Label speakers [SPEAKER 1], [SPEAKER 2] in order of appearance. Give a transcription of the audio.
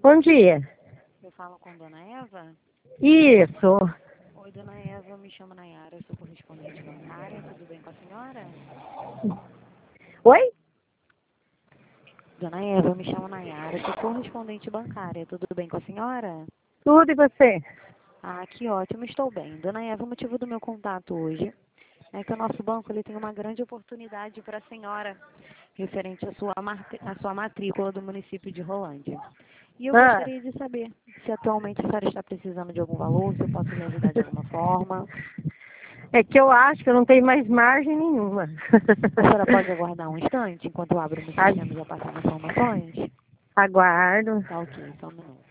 [SPEAKER 1] Bom dia.
[SPEAKER 2] Eu falo com Dona Eva?
[SPEAKER 1] Isso.
[SPEAKER 2] Oi, Dona Eva, eu me chamo Nayara, eu sou correspondente bancária, tudo bem com a senhora?
[SPEAKER 1] Oi?
[SPEAKER 2] Dona Eva, eu me chamo Nayara, eu sou correspondente bancária, tudo bem com a senhora?
[SPEAKER 1] Tudo e você?
[SPEAKER 2] Ah, que ótimo, estou bem. Dona Eva, o motivo do meu contato hoje é que o nosso banco ele tem uma grande oportunidade para a senhora, referente à sua matrícula do município de Rolândia. E eu
[SPEAKER 1] Ah,
[SPEAKER 2] gostaria de saber se atualmente a senhora está precisando de algum valor, se eu posso lhe ajudar de alguma forma.
[SPEAKER 1] é que eu acho que eu não tenho mais margem nenhuma.
[SPEAKER 2] A senhora pode aguardar um instante enquanto eu abro meu sistema e já passo as informações?
[SPEAKER 1] Aguardo.
[SPEAKER 2] Tá ok, só um minuto.